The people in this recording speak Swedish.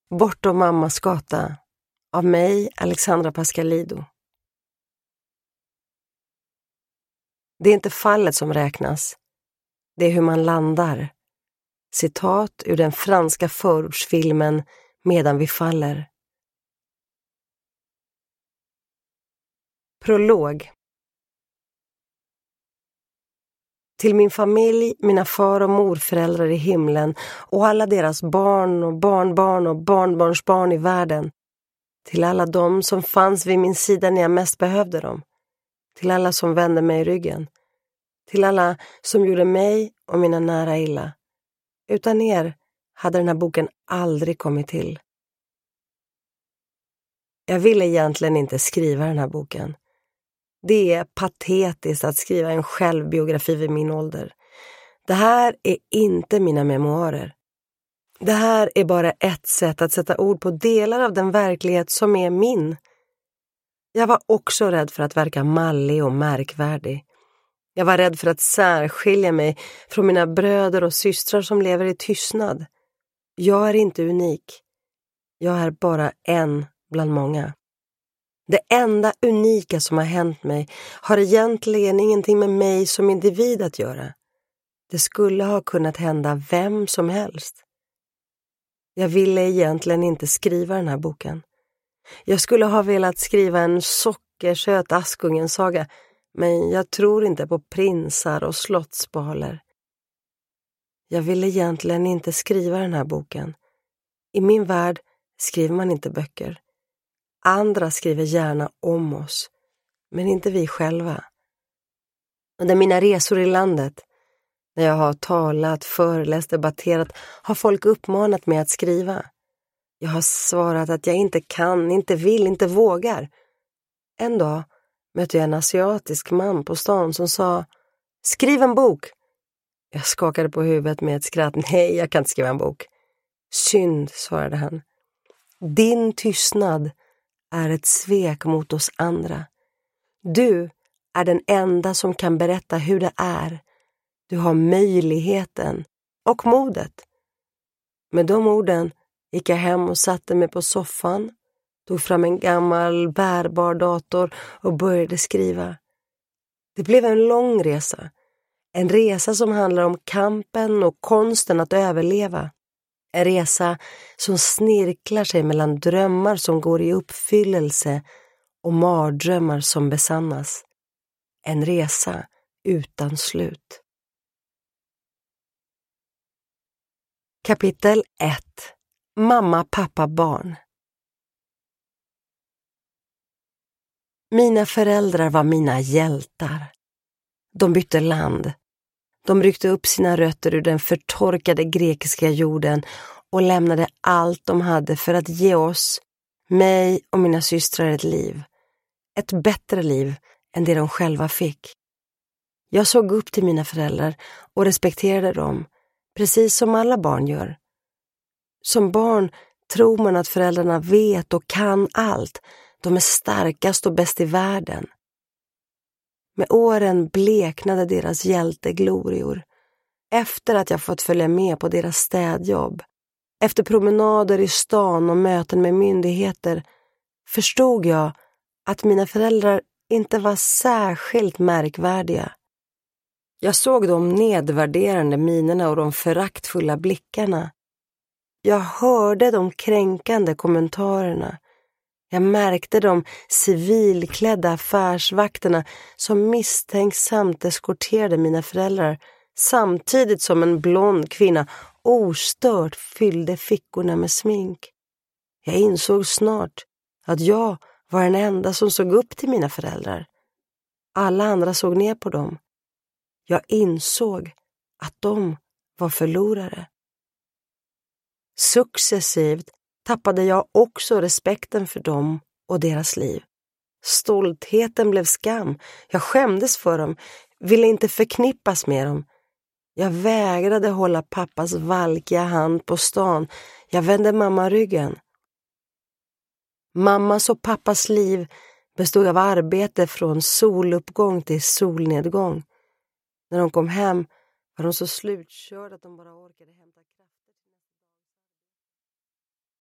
Bortom mammas gata av mig, Alexandra Pascalido. Det är inte fallet som räknas. Det är hur man landar. Citat ur den franska förortsfilmen Medan vi faller. Prolog. Till min familj, mina far- och morföräldrar i himlen och alla deras barn och barnbarn och barnbarnsbarn i världen. Till alla dem som fanns vid min sida när jag mest behövde dem. Till alla som vände mig i ryggen. Till alla som gjorde mig och mina nära illa. Utan er hade den här boken aldrig kommit till. Jag ville egentligen inte skriva den här boken. Det är patetiskt att skriva en självbiografi vid min ålder. Det här är inte mina memoarer. Det här är bara ett sätt att sätta ord på delar av den verklighet som är min. Jag var också rädd för att verka mallig och märkvärdig. Jag var rädd för att särskilja mig från mina bröder och systrar som lever i tystnad. Jag är inte unik. Jag är bara en bland många. Det enda unika som har hänt mig har egentligen ingenting med mig som individ att göra. Det skulle ha kunnat hända vem som helst. Jag ville egentligen inte skriva den här boken. Jag skulle ha velat skriva en sockersöt Askungen-saga, men jag tror inte på prinsar och slottsbaler. Jag ville egentligen inte skriva den här boken. I min värld skriver man inte böcker. Andra skriver gärna om oss, men inte vi själva. Under mina resor i landet, när jag har talat, föreläst, debatterat, har folk uppmanat mig att skriva. Jag har svarat att jag inte kan, inte vill, inte vågar. En dag mötte jag en asiatisk man på stan som sa: "Skriv en bok." Jag skakade på huvudet med ett skratt. "Nej, jag kan inte skriva en bok." "Synd", svarade han. "Din tystnad är ett svek mot oss andra. Du är den enda som kan berätta hur det är. Du har möjligheten och modet." Med de orden gick jag hem och satte mig på soffan, tog fram en gammal bärbar dator och började skriva. Det blev en lång resa. En resa som handlar om kampen och konsten att överleva. En resa som snirklar sig mellan drömmar som går i uppfyllelse och mardrömmar som besannas. En resa utan slut. Kapitel 1. Mamma, pappa, barn. Mina föräldrar var mina hjältar. De bytte land. De ryckte upp sina rötter ur den förtorkade grekiska jorden och lämnade allt de hade för att ge oss, mig och mina systrar, ett liv. Ett bättre liv än det de själva fick. Jag såg upp till mina föräldrar och respekterade dem, precis som alla barn gör. Som barn tror man att föräldrarna vet och kan allt. De är starkast och bäst i världen. Med åren bleknade deras hjälteglorior. Efter att jag fått följa med på deras städjobb, efter promenader i stan och möten med myndigheter, förstod jag att mina föräldrar inte var särskilt märkvärdiga. Jag såg de nedvärderande minerna och de föraktfulla blickarna. Jag hörde de kränkande kommentarerna. Jag märkte de civilklädda affärsvakterna som misstänksamt eskorterade mina föräldrar, samtidigt som en blond kvinna ostört fyllde fickorna med smink. Jag insåg snart att jag var den enda som såg upp till mina föräldrar. Alla andra såg ner på dem. Jag insåg att de var förlorare. Successivt tappade jag också respekten för dem och deras liv. Stoltheten blev skam. Jag skämdes för dem, ville inte förknippas med dem. Jag vägrade hålla pappas valkiga hand på stan. Jag vände mamma ryggen. Mammas och pappas liv bestod av arbete från soluppgång till solnedgång. När de kom hem var de så slutkörda att de bara orkade hämta kraft.